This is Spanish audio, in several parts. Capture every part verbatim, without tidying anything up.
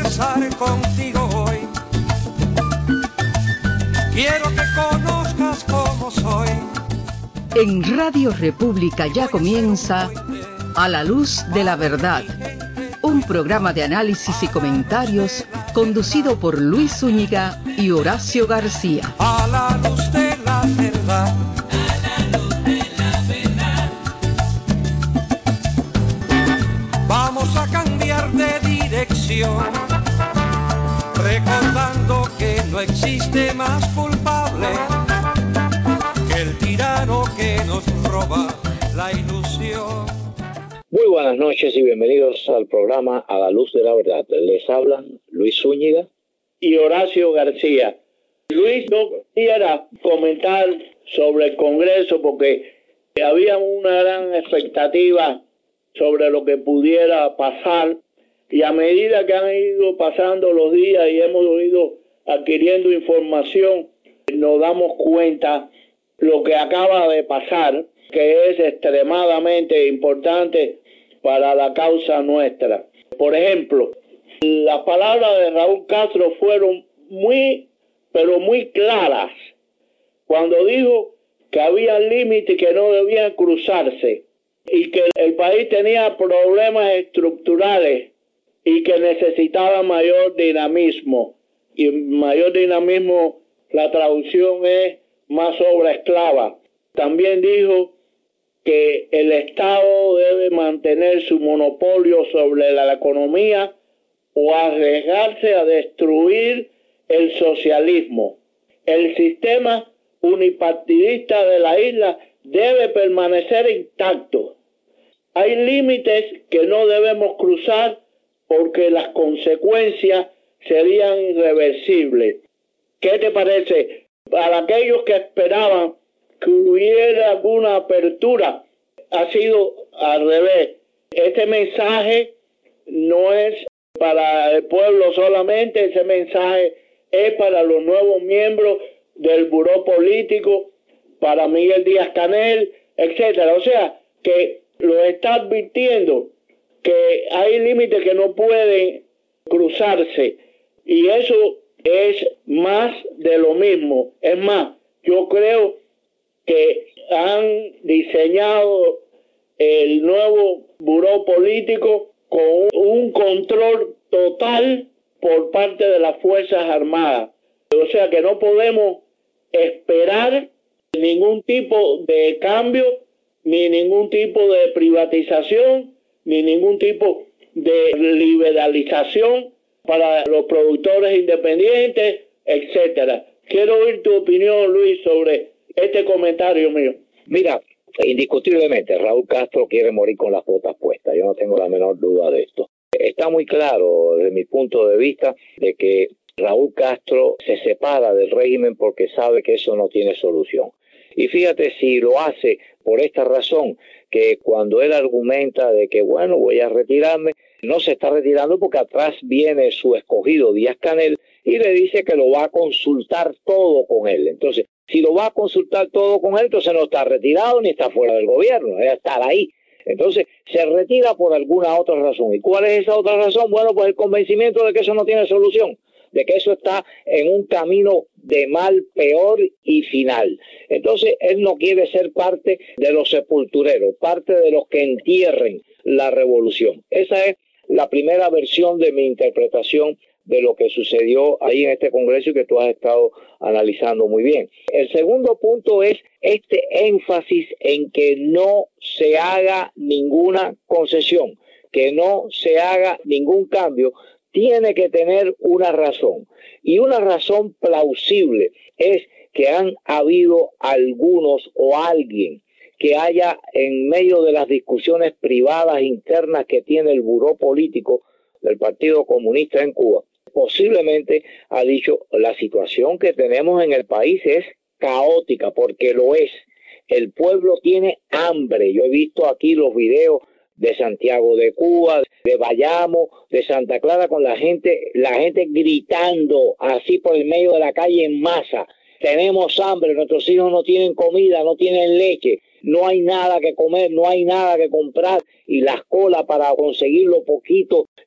conversar contigo hoy. Quiero que conozcas cómo soy. En Radio República ya comienza A la Luz de la Verdad, un programa de análisis y comentarios conducido por Luis Zúñiga y Horacio García. A la luz de la verdad. A la luz de la verdad. Vamos a cambiar de dirección, recordando que no existe más culpable que el tirano que nos roba la ilusión. Muy buenas noches y bienvenidos al programa A la Luz de la Verdad. Les hablan Luis Zúñiga y Horacio García. Luis no quisiera comentar sobre el Congreso porque había una gran expectativa sobre lo que pudiera pasar, y a medida que han ido pasando los días y hemos ido adquiriendo información, nos damos cuenta lo que acaba de pasar, que es extremadamente importante para la causa nuestra. Por ejemplo, las palabras de Raúl Castro fueron muy, pero muy claras cuando dijo que había límites que no debían cruzarse y que el país tenía problemas estructurales y que necesitaba mayor dinamismo. Y mayor dinamismo, la traducción es más obra esclava. También dijo que el Estado debe mantener su monopolio sobre la economía o arriesgarse a destruir el socialismo. El sistema unipartidista de la isla debe permanecer intacto. Hay límites que no debemos cruzar porque las consecuencias serían irreversibles. ¿Qué te parece? Para aquellos que esperaban que hubiera alguna apertura, ha sido al revés. Este mensaje no es para el pueblo solamente, ese mensaje es para los nuevos miembros del buró político, para Miguel Díaz-Canel, etcétera. O sea, que lo está advirtiendo que hay límites que no pueden cruzarse, y eso es más de lo mismo. Es más, yo creo que han diseñado el nuevo buró político con un control total por parte de las Fuerzas Armadas. O sea que no podemos esperar ningún tipo de cambio, ni ningún tipo de privatización, ni ningún tipo de liberalización para los productores independientes, etcétera. Quiero oír tu opinión, Luis, sobre este comentario mío. Mira, indiscutiblemente Raúl Castro quiere morir con las botas puestas. Yo no tengo la menor duda de esto. Está muy claro desde mi punto de vista de que Raúl Castro se separa del régimen porque sabe que eso no tiene solución. Y fíjate si lo hace por esta razón, que cuando él argumenta de que, bueno, voy a retirarme, no se está retirando porque atrás viene su escogido Díaz-Canel y le dice que lo va a consultar todo con él. Entonces, si lo va a consultar todo con él, entonces no está retirado ni está fuera del gobierno, debe estar ahí. Entonces, se retira por alguna otra razón. ¿Y cuál es esa otra razón? Bueno, pues el convencimiento de que eso no tiene solución, de que eso está en un camino de mal, peor y final. Entonces, él no quiere ser parte de los sepultureros, parte de los que entierren la revolución. Esa es la primera versión de mi interpretación de lo que sucedió ahí en este Congreso y que tú has estado analizando muy bien. El segundo punto es este énfasis en que no se haga ninguna concesión, que no se haga ningún cambio. Tiene que tener una razón, y una razón plausible es que han habido algunos o alguien que haya en medio de las discusiones privadas internas que tiene el buró político del Partido Comunista en Cuba, posiblemente ha dicho: la situación que tenemos en el país es caótica, porque lo es. El pueblo tiene hambre. Yo he visto aquí los videos de Santiago de Cuba, de Bayamo, de Santa Clara, con la gente, la gente gritando así por el medio de la calle en masa: tenemos hambre, nuestros hijos no tienen comida, no tienen leche, no hay nada que comer, no hay nada que comprar, y las colas para conseguir lo poquito que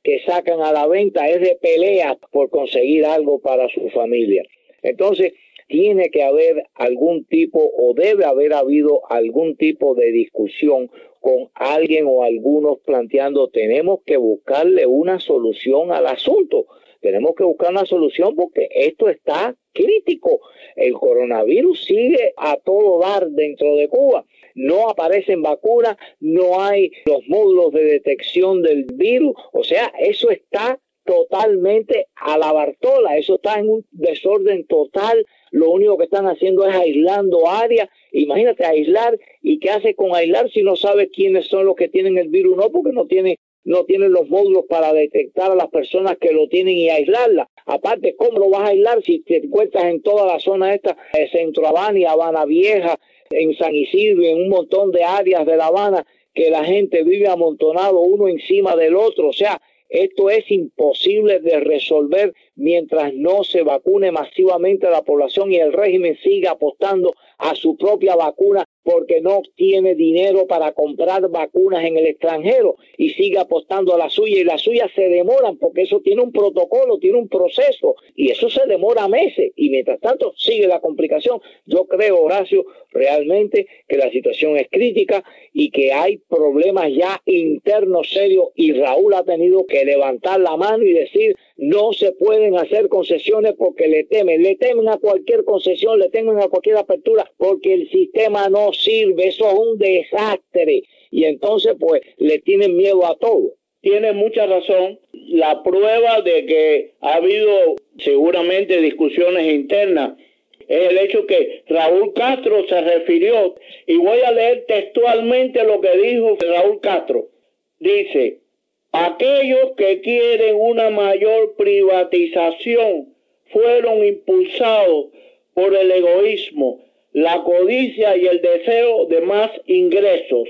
que sacan a la venta es de peleas por conseguir algo para su familia. Entonces, tiene que haber algún tipo o debe haber habido algún tipo de discusión con alguien o algunos planteando, tenemos que buscarle una solución al asunto. Tenemos que buscar una solución porque esto está crítico. El coronavirus sigue a todo dar dentro de Cuba. No aparecen vacunas, no hay los módulos de detección del virus. O sea, eso está totalmente a la Bartola. Eso está en un desorden total. Lo único que están haciendo es aislando áreas. Imagínate aislar. ¿Y qué hace con aislar si no sabes quiénes son los que tienen el virus? No, porque no tienen no tienen los módulos para detectar a las personas que lo tienen y aislarlas. Aparte, ¿cómo lo vas a aislar si te encuentras en toda la zona esta de Centro Habana, Habana Vieja, en San Isidro y en un montón de áreas de La Habana que la gente vive amontonado uno encima del otro? O sea, esto es imposible de resolver mientras no se vacune masivamente a la población y el régimen siga apostando a su propia vacuna porque no tiene dinero para comprar vacunas en el extranjero y sigue apostando a la suya, y las suyas se demoran porque eso tiene un protocolo, tiene un proceso y eso se demora meses y mientras tanto sigue la complicación. Yo creo, Horacio, realmente que la situación es crítica y que hay problemas ya internos serios y Raúl ha tenido que levantar la mano y decir no se pueden hacer concesiones porque le temen, le temen a cualquier concesión, le temen a cualquier apertura porque el sistema no sirve, eso es un desastre y entonces pues le tienen miedo a todo. Tiene mucha razón. La prueba de que ha habido seguramente discusiones internas es el hecho que Raúl Castro se refirió, y voy a leer textualmente lo que dijo Raúl Castro. Dice: aquellos que quieren una mayor privatización fueron impulsados por el egoísmo, la codicia y el deseo de más ingresos.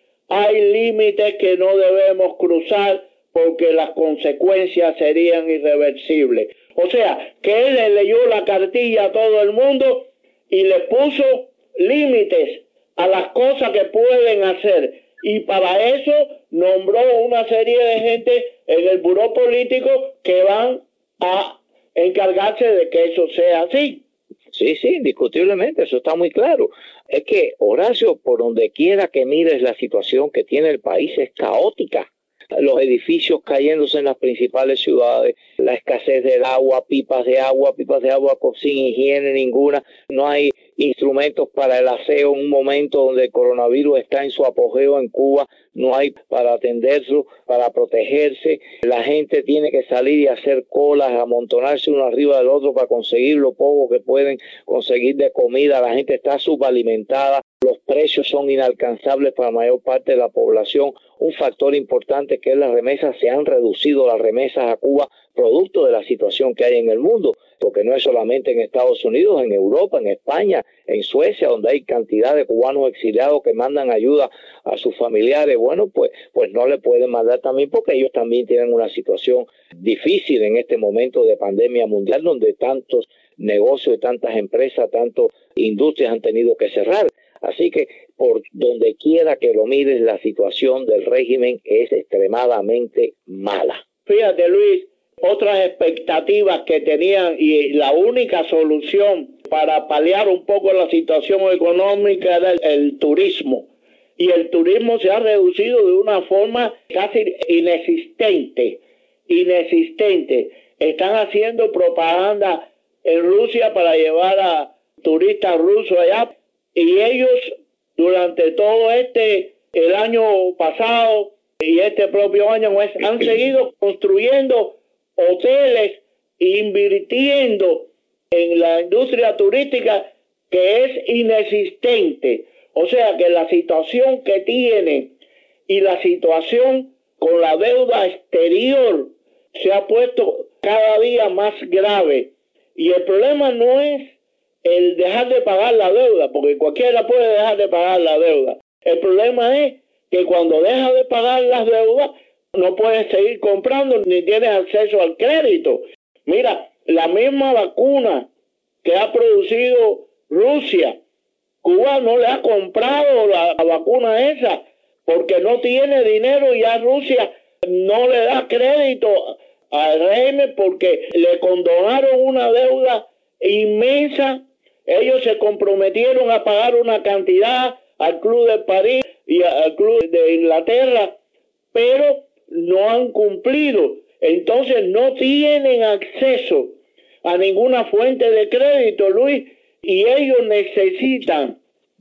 Hay límites que no debemos cruzar porque las consecuencias serían irreversibles. O sea, que él le leyó la cartilla a todo el mundo y le puso límites a las cosas que pueden hacer. Y para eso nombró una serie de gente en el buró político que van a encargarse de que eso sea así. Sí, sí, indiscutiblemente, eso está muy claro. Es que, Horacio, por donde quiera que mires, la situación que tiene el país es caótica. Los edificios cayéndose en las principales ciudades, la escasez del agua, pipas de agua, pipas de agua sin higiene ninguna, no hay instrumentos para el aseo en un momento donde el coronavirus está en su apogeo en Cuba, no hay para atenderlo, para protegerse, la gente tiene que salir y hacer colas, amontonarse uno arriba del otro para conseguir lo poco que pueden conseguir de comida, la gente está subalimentada, los precios son inalcanzables para la mayor parte de la población. Un factor importante que es las remesas, se han reducido las remesas a Cuba producto de la situación que hay en el mundo, porque no es solamente en Estados Unidos, en Europa, en España, en Suecia, donde hay cantidad de cubanos exiliados que mandan ayuda a sus familiares. Bueno, pues, pues no le pueden mandar también porque ellos también tienen una situación difícil en este momento de pandemia mundial donde tantos negocios, tantas empresas, tantas industrias han tenido que cerrar. Así que por donde quiera que lo mires, la situación del régimen es extremadamente mala. Fíjate, Luis, otras expectativas que tenían y la única solución para paliar un poco la situación económica era el, el turismo. Y el turismo se ha reducido de una forma casi inexistente, inexistente. Están haciendo propaganda en Rusia para llevar a turistas rusos allá. Y ellos, durante todo este, el año pasado y este propio año, pues, han seguido construyendo hoteles e invirtiendo en la industria turística que es inexistente. O sea que la situación que tienen y la situación con la deuda exterior se ha puesto cada día más grave. Y el problema no es el dejar de pagar la deuda, porque cualquiera puede dejar de pagar la deuda. El problema es que cuando dejas de pagar las deudas, no puedes seguir comprando ni tienes acceso al crédito. Mira, la misma vacuna que ha producido Rusia, Cuba no le ha comprado la, la vacuna esa, porque no tiene dinero y ya Rusia no le da crédito al régimen porque le condonaron una deuda inmensa. Ellos se comprometieron a pagar una cantidad al Club de París y al Club de Inglaterra, pero no han cumplido. Entonces no tienen acceso a ninguna fuente de crédito, Luis, y ellos necesitan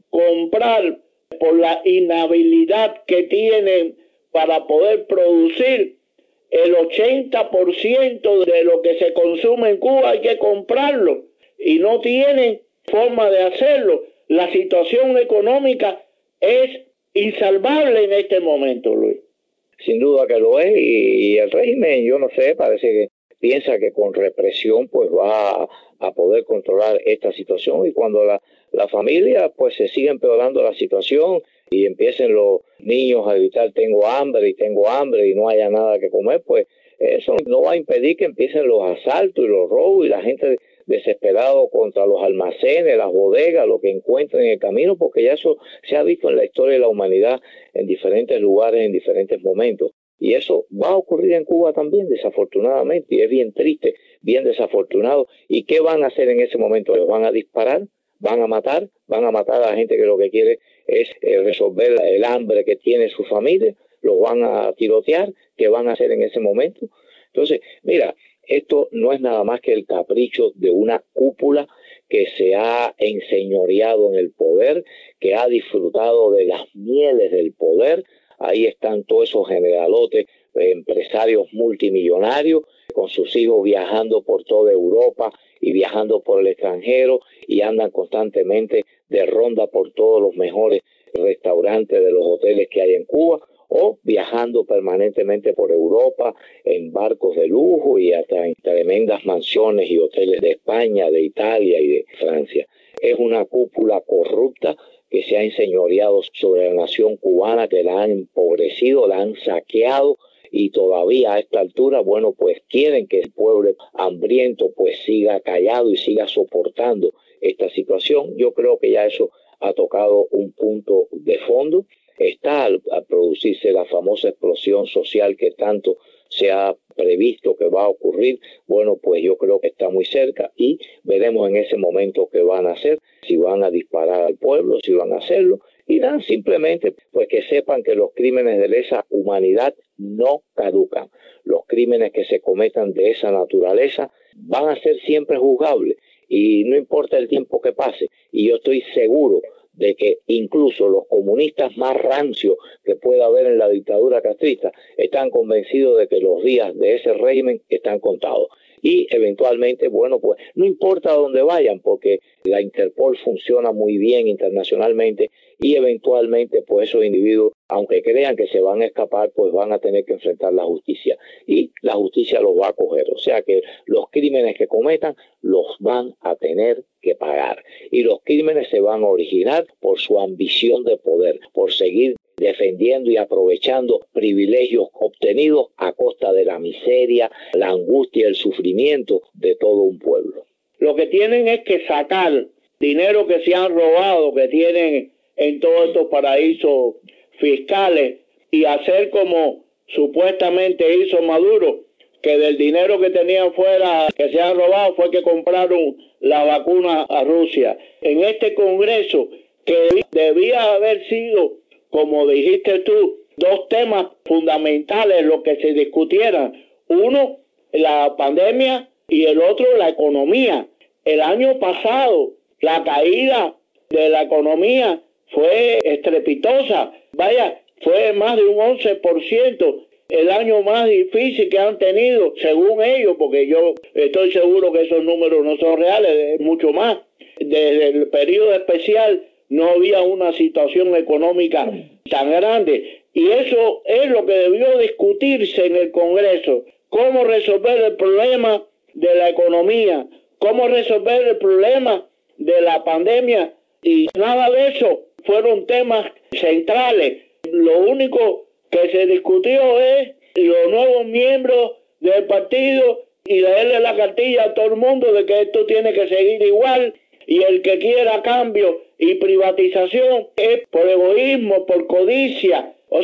comprar por la inhabilidad que tienen para poder producir. El ochenta por ciento de lo que se consume en Cuba hay que comprarlo y no tienen forma de hacerlo. La situación económica es insalvable en este momento, Luis. Sin duda que lo es, y, y el régimen, yo no sé, parece que piensa que con represión pues va a, a poder controlar esta situación, y cuando la, la familia pues se sigue empeorando la situación y empiecen los niños a gritar tengo hambre y tengo hambre y no haya nada que comer, pues eso no va a impedir que empiecen los asaltos y los robos y la gente desesperado contra los almacenes, las bodegas, lo que encuentren en el camino, porque ya eso se ha visto en la historia de la humanidad en diferentes lugares, en diferentes momentos. Y eso va a ocurrir en Cuba también, desafortunadamente, y es bien triste, bien desafortunado. ¿Y qué van a hacer en ese momento? ¿Les van a disparar? ¿Van a matar? ¿Van a matar a la gente que lo que quiere es eh, resolver el hambre que tiene su familia? ¿Los van a tirotear? ¿Qué van a hacer en ese momento? Entonces, mira, esto no es nada más que el capricho de una cúpula que se ha enseñoreado en el poder, que ha disfrutado de las mieles del poder. Ahí están todos esos generalotes, eh, empresarios multimillonarios, con sus hijos viajando por toda Europa y viajando por el extranjero, y andan constantemente de ronda por todos los mejores restaurantes de los hoteles que hay en Cuba, o viajando permanentemente por Europa en barcos de lujo y hasta en tremendas mansiones y hoteles de España, de Italia y de Francia. Es una cúpula corrupta que se ha enseñoreado sobre la nación cubana, que la han empobrecido, la han saqueado, y todavía a esta altura, bueno, pues quieren que el pueblo hambriento pues siga callado y siga soportando esta situación. Yo creo que ya eso ha tocado un punto de fondo. Está al, al producirse la famosa explosión social que tanto se ha previsto que va a ocurrir. Bueno, pues yo creo que está muy cerca, y veremos en ese momento qué van a hacer, si van a disparar al pueblo, si van a hacerlo, y dan simplemente pues que sepan que los crímenes de lesa humanidad no caducan. Los crímenes que se cometan de esa naturaleza van a ser siempre juzgables, y no importa el tiempo que pase, y yo estoy seguro de que incluso los comunistas más rancios que pueda haber en la dictadura castrista están convencidos de que los días de ese régimen están contados. Y eventualmente, bueno, pues no importa a dónde vayan, porque la Interpol funciona muy bien internacionalmente, y eventualmente pues esos individuos, aunque crean que se van a escapar, pues van a tener que enfrentar la justicia, y la justicia los va a coger. O sea que los crímenes que cometan los van a tener que pagar, y los crímenes se van a originar por su ambición de poder, por seguir defendiendo y aprovechando privilegios obtenidos a costa de la miseria, la angustia, el sufrimiento de todo un pueblo. Lo que tienen es que sacar dinero que se han robado, que tienen en todos estos paraísos fiscales, y hacer como supuestamente hizo Maduro, que del dinero que tenían fuera, que se han robado, fue que compraron la vacuna a Rusia. En este Congreso, que debía haber sido, como dijiste tú, dos temas fundamentales los que se discutieran. Uno, la pandemia, y el otro, la economía. El año pasado, la caída de la economía fue estrepitosa. Vaya, fue más de un once por ciento. El año más difícil que han tenido, según ellos, porque yo estoy seguro que esos números no son reales, es mucho más. Desde el periodo especial no había una situación económica tan grande, y eso es lo que debió discutirse en el Congreso: cómo resolver el problema de la economía, cómo resolver el problema de la pandemia, y nada de eso fueron temas centrales. Lo único que se discutió es los nuevos miembros del partido y leerle la cartilla a todo el mundo de que esto tiene que seguir igual, y el que quiera cambio y privatización es por egoísmo, por codicia. O sea,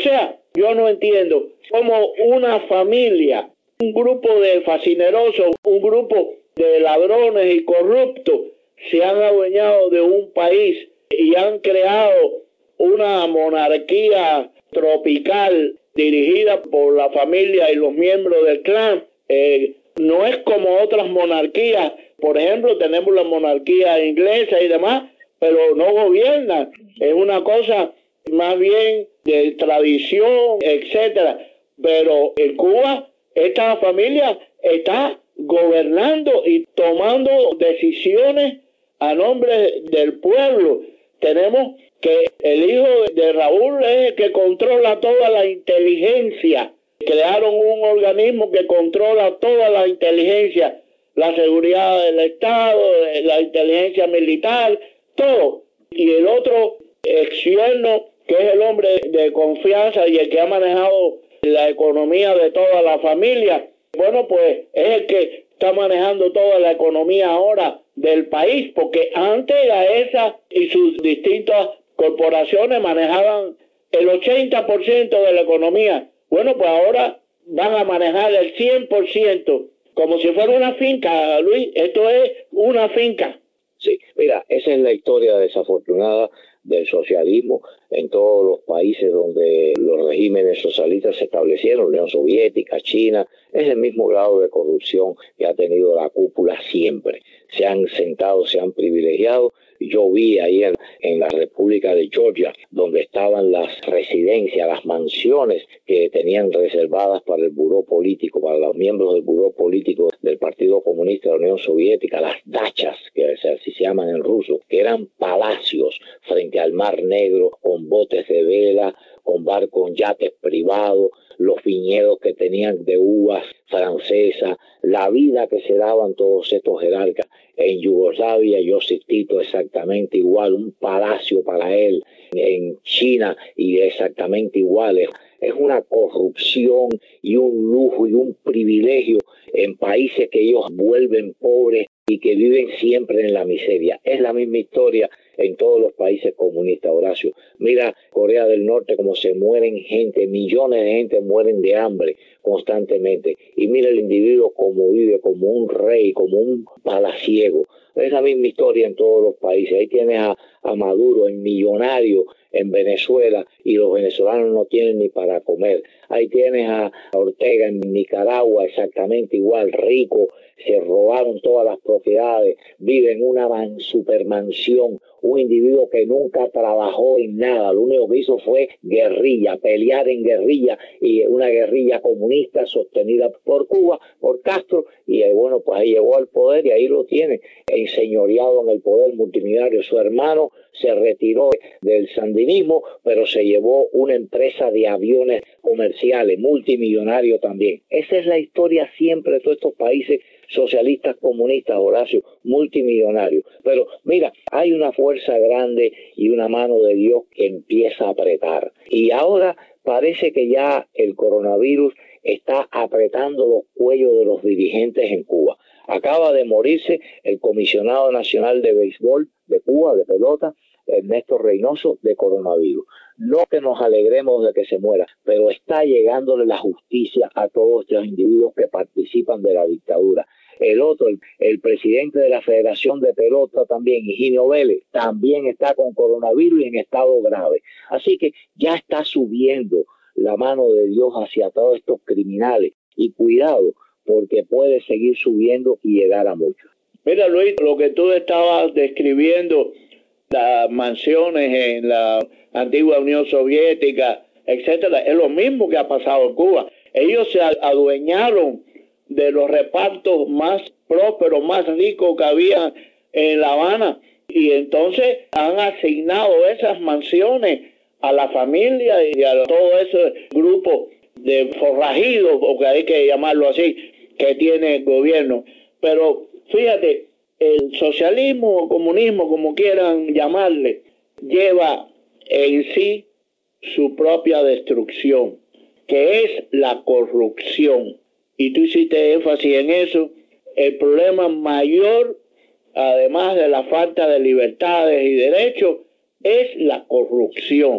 yo no entiendo cómo una familia, un grupo de fascinerosos, un grupo de ladrones y corruptos se han adueñado de un país y han creado una monarquía tropical dirigida por la familia y los miembros del clan. Eh, no es como otras monarquías, por ejemplo, tenemos la monarquía inglesa y demás, pero no gobiernan. Es una cosa más bien de tradición, etcétera. Pero en Cuba, esta familia está gobernando y tomando decisiones a nombre del pueblo. Tenemos que el hijo de Raúl es el que controla toda la inteligencia. Crearon un organismo que controla toda la inteligencia, la seguridad del Estado, la inteligencia militar, todo. Y el otro ex yerno, que es el hombre de confianza y el que ha manejado la economía de toda la familia, bueno, pues es el que está manejando toda la economía ahora del país, porque antes a esa y sus distintas corporaciones manejaban el ochenta por ciento de la economía. Bueno, pues ahora van a manejar el cien por ciento, como si fuera una finca, Luis. Esto es una finca. Sí, mira, esa es la historia desafortunada del socialismo en todos los países donde los regímenes socialistas se establecieron, Unión Soviética, China. Es el mismo grado de corrupción que ha tenido la cúpula siempre. Se han sentado, se han privilegiado. Yo vi ahí en, en la República de Georgia, donde estaban las residencias, las mansiones que tenían reservadas para el buró político, para los miembros del buró político del Partido Comunista de la Unión Soviética, las dachas, que así se llaman en ruso, que eran palacios frente al Mar Negro, con botes de vela, con barcos, yates privados, los viñedos que tenían de uvas francesas, la vida que se daban todos estos jerarcas. En Yugoslavia, Josip Tito exactamente igual, un palacio para él. En China, y exactamente igual. Es una corrupción y un lujo y un privilegio en países que ellos vuelven pobres y que viven siempre en la miseria. Es la misma historia en todos los países comunistas, Horacio. Mira Corea del Norte, como se mueren gente, millones de gente mueren de hambre constantemente. Y mira el individuo como vive, como un rey, como un palaciego. Es la misma historia en todos los países. Ahí tienes a, a Maduro, el millonario en Venezuela, y los venezolanos no tienen ni para comer. Ahí tienes a Ortega en Nicaragua, exactamente igual, rico, se robaron todas las propiedades, vive en una man, supermansión, un individuo que nunca trabajó en nada, lo único que hizo fue guerrilla, pelear en guerrilla, y una guerrilla comunista sostenida por Cuba, por Castro, y eh, bueno, pues ahí llegó al poder y ahí lo tiene, enseñoreado en el poder multimillonario. Su hermano se retiró del sandinismo, pero se llevó una empresa de aviones comerciales, multimillonario también. Esa es la historia siempre de todos estos países socialistas comunistas, Horacio, multimillonarios. Pero mira, hay una fuerza grande y una mano de Dios que empieza a apretar. Y ahora parece que ya el coronavirus está apretando los cuellos de los dirigentes en Cuba. Acaba de morirse el comisionado nacional de béisbol de Cuba, de pelota, Ernesto Reynoso, de coronavirus. No que nos alegremos de que se muera, pero está llegándole la justicia a todos estos individuos que participan de la dictadura. El otro, el, el presidente de la Federación de Pelota también, Higinio Vélez, también está con coronavirus y en estado grave. Así que ya está subiendo la mano de Dios hacia todos estos criminales. Y cuidado, porque puede seguir subiendo y llegar a muchos. Mira, Luis, lo que tú estabas describiendo, las mansiones en la antigua Unión Soviética, etcétera, es lo mismo que ha pasado en Cuba. Ellos se adueñaron de los repartos más prósperos, más ricos que había en La Habana, y entonces han asignado esas mansiones a la familia y a todo ese grupo de forrajidos, porque hay que llamarlo así, que tiene el gobierno. Pero fíjate, el socialismo o comunismo, como quieran llamarle, lleva en sí su propia destrucción, que es la corrupción. Y tú hiciste énfasis en eso. El problema mayor, además de la falta de libertades y derechos, es la corrupción,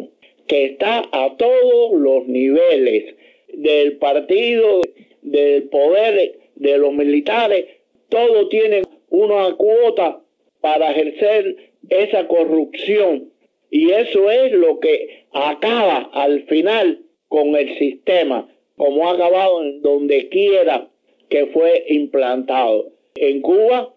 que está a todos los niveles del partido, del poder, de los militares, todos tienen una cuota para ejercer esa corrupción. Y eso es lo que acaba al final con el sistema, como ha acabado en donde quiera que fue implantado. En Cuba,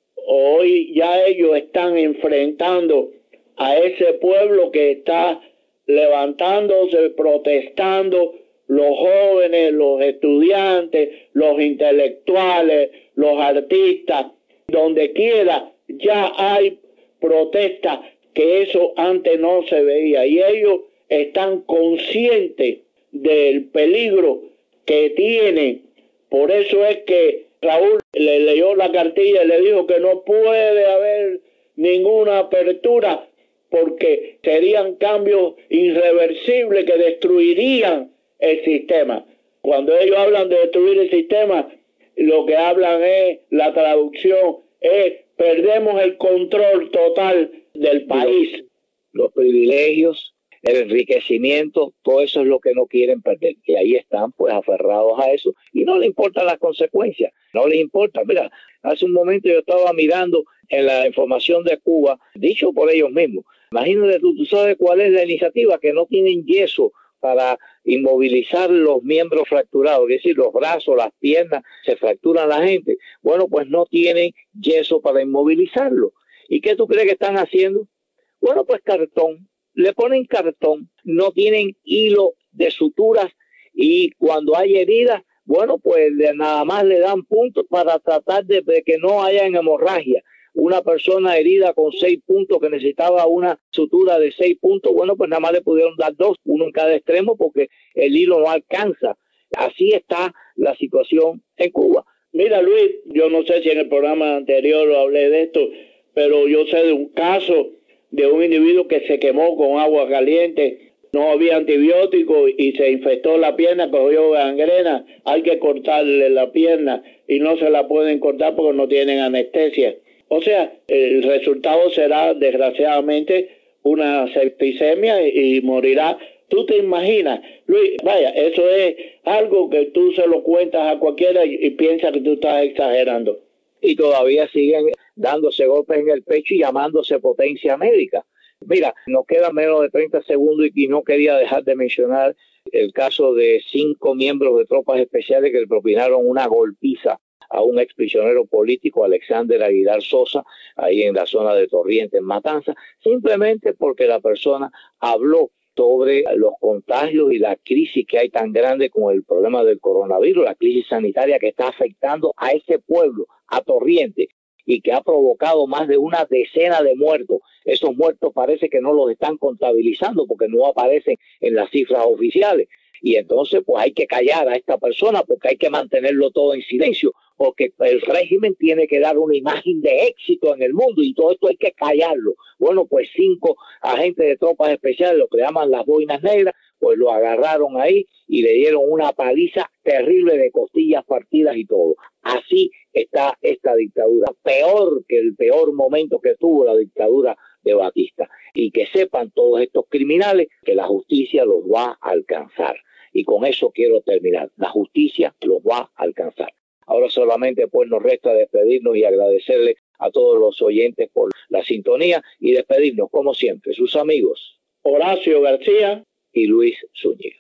hoy ya ellos están enfrentando a ese pueblo que está levantándose, protestando, los jóvenes, los estudiantes, los intelectuales, los artistas, donde quiera ya hay protestas, que eso antes no se veía, y ellos están conscientes del peligro que tienen. Por eso es que Raúl le leyó la cartilla y le dijo que no puede haber ninguna apertura porque serían cambios irreversibles que destruirían el sistema. Cuando ellos hablan de destruir el sistema, lo que hablan es, la traducción es, perdemos el control total del país. Los, los privilegios, el enriquecimiento, todo eso es lo que no quieren perder. Y ahí están pues aferrados a eso y no les importan las consecuencias, no les importa. Mira, hace un momento yo estaba mirando en la información de Cuba, dicho por ellos mismos. Imagínate tú, tú sabes cuál es la iniciativa, que no tienen yeso para inmovilizar los miembros fracturados, es decir, los brazos, las piernas, se fracturan la gente. Bueno, pues no tienen yeso para inmovilizarlo. ¿Y qué tú crees que están haciendo? Bueno, pues cartón. Le ponen cartón, no tienen hilo de suturas y cuando hay heridas, bueno, pues nada más le dan puntos para tratar de, de que no haya hemorragia. Una persona herida con seis puntos que necesitaba una sutura de seis puntos, bueno, pues nada más le pudieron dar dos, uno en cada extremo porque el hilo no alcanza. Así está la situación en Cuba. Mira, Luis, yo no sé si en el programa anterior lo hablé de esto, pero yo sé de un caso de un individuo que se quemó con agua caliente, no había antibióticos y se infectó la pierna, cogió gangrena, hay que cortarle la pierna y no se la pueden cortar porque no tienen anestesia. O sea, el resultado será desgraciadamente una septicemia y morirá. ¿Tú te imaginas, Luis? Vaya, eso es algo que tú se lo cuentas a cualquiera y, y piensas que tú estás exagerando. Y todavía siguen dándose golpes en el pecho y llamándose potencia médica. Mira, nos quedan menos de treinta segundos y no quería dejar de mencionar el caso de cinco miembros de tropas especiales que le propinaron una golpiza a un exprisionero político, Alexander Aguilar Sosa, ahí en la zona de Torriente, en Matanzas, simplemente porque la persona habló sobre los contagios y la crisis que hay tan grande con el problema del coronavirus, la crisis sanitaria que está afectando a ese pueblo, a Torriente, y que ha provocado más de una decena de muertos. Esos muertos parece que no los están contabilizando porque no aparecen en las cifras oficiales. Y entonces pues hay que callar a esta persona porque hay que mantenerlo todo en silencio, porque el régimen tiene que dar una imagen de éxito en el mundo y todo esto hay que callarlo. Bueno, pues cinco agentes de tropas especiales, lo que llaman las boinas negras, pues lo agarraron ahí y le dieron una paliza terrible de costillas partidas y todo. Así está esta dictadura, peor que el peor momento que tuvo la dictadura de Batista. Y que sepan todos estos criminales que la justicia los va a alcanzar. Y con eso quiero terminar. La justicia los va a alcanzar. Ahora solamente pues nos resta despedirnos y agradecerle a todos los oyentes por la sintonía y despedirnos como siempre, sus amigos Horacio García y Luis Zúñiga.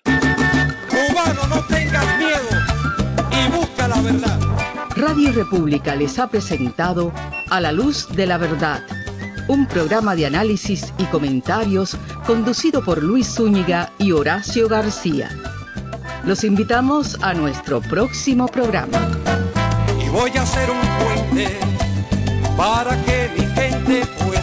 Cubano, no tengas miedo y busca la verdad. Radio República les ha presentado A la Luz de la Verdad, un programa de análisis y comentarios conducido por Luis Zúñiga y Horacio García. Los invitamos a nuestro próximo programa. Y voy a hacer un puente para que mi gente pueda